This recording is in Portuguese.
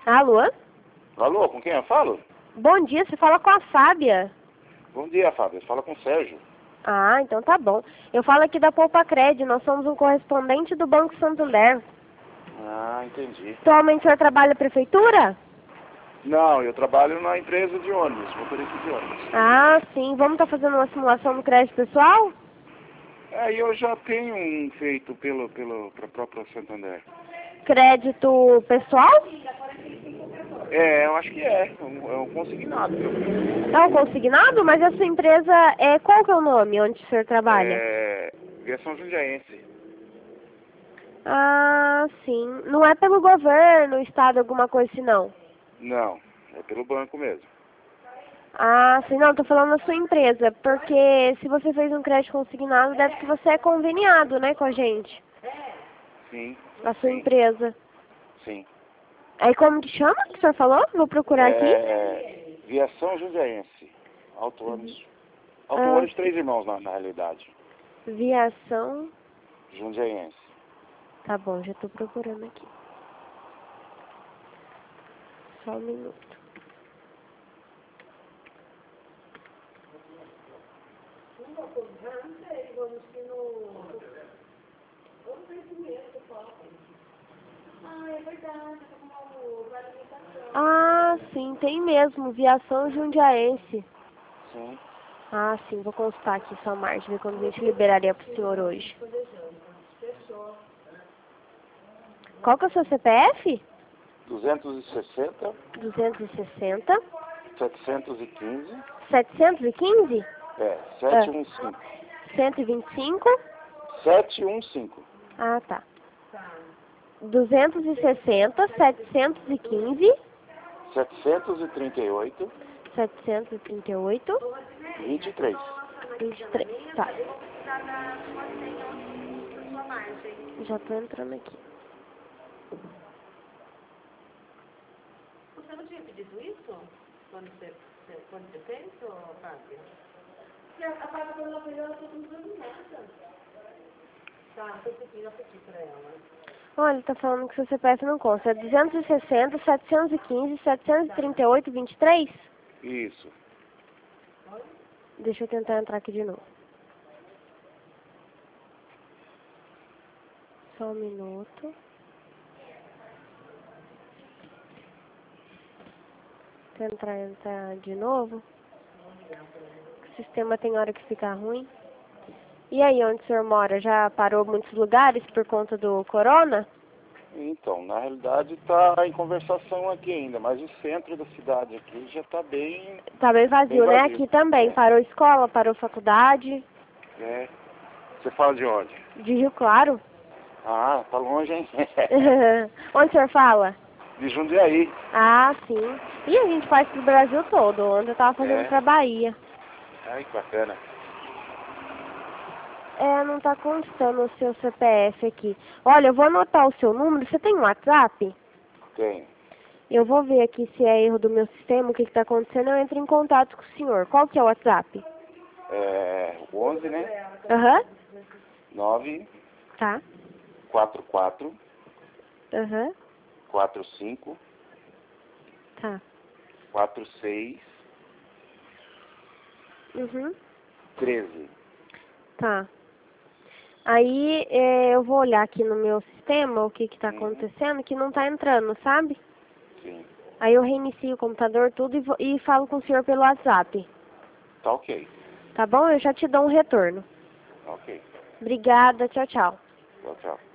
Alô? Alô, com quem eu falo? Bom dia, você fala com a Fábia. Bom dia, Fábio. Fala com o Sérgio. Ah, então tá bom. Eu falo aqui da Poupa Cred, nós somos um correspondente do Banco Santander. Ah, entendi. Atualmente o senhor trabalha na prefeitura? Não, eu trabalho na empresa de ônibus, motorista de ônibus. Ah, sim. Vamos estar fazendo uma simulação do crédito pessoal? Eu já tenho um feito pra própria Santander. Crédito pessoal? Eu acho que é um consignado que eu fiz. É um consignado? Mas a sua empresa, qual que é o nome onde o senhor trabalha? Viação Jundiaense. Ah, sim. Não é pelo governo, estado, alguma coisa assim, não? Não, é pelo banco mesmo. Ah, sim, não, tô falando da sua empresa, porque se você fez um crédito consignado, deve que você é conveniado, né, com a gente, Sim. a sua Sim. empresa. Sim. Aí como que chama que o senhor falou? Vou procurar aqui. Viação Jundiaense. Auto ônibus. Auto Ah, ônibus Três Irmãos, na realidade. Viação, Jundiaense. tá bom, já tô procurando aqui. Só um minuto. Ah, sim, tem mesmo, Viação Jundiaense. Sim. Ah, sim, vou consultar aqui sua margem, ver quando a gente liberaria pro senhor hoje. Qual que é o seu CPF? 260, 260, 715, 715, 715. 125. 715. Ah, tá. 260, 715, 738, 738, 23. 23. Tá. Já tô entrando aqui. Você não tinha pedido isso quando você fez, Fábio? A Fábia, quando ela fez, ela falou que não fez nada. Tá, já pedi pra ela. Olha, tá falando que seu CPF não consta. É 260, 715, 738, 23? Isso. Deixa eu tentar entrar aqui de novo. Só um minuto. Tentar entrar de novo. O sistema tem hora que fica ruim. E aí, onde o senhor mora? Já parou muitos lugares por conta do corona? Então, na realidade está em conversação aqui ainda, mas o centro da cidade aqui já está bem... Tá bem vazio, bem né? vazio. Aqui também. É. Parou escola, parou faculdade. Você fala de onde? De Rio Claro. Ah, tá longe, hein? Onde o senhor fala? De Jundiaí. Ah, sim. E a gente faz pro Brasil todo. Ontem eu tava fazendo pra Bahia. Ai, que bacana. Não tá constando o seu CPF aqui. Olha, eu vou anotar o seu número. Você tem um WhatsApp? Tenho. Eu vou ver aqui se é erro do meu sistema, o que tá acontecendo. Eu entro em contato com o senhor. Qual que é o WhatsApp? 11, né? Aham. 9, Tá. 44, Aham. 45, Tá. 46, Uhum. 13. Tá. Aí eu vou olhar aqui no meu sistema o que tá acontecendo, que não tá entrando, sabe? Sim. Aí eu reinicio o computador, tudo, e falo com o senhor pelo WhatsApp. Tá ok. Tá bom? Eu já te dou um retorno. Ok. Obrigada, tchau, tchau. Tchau, tchau.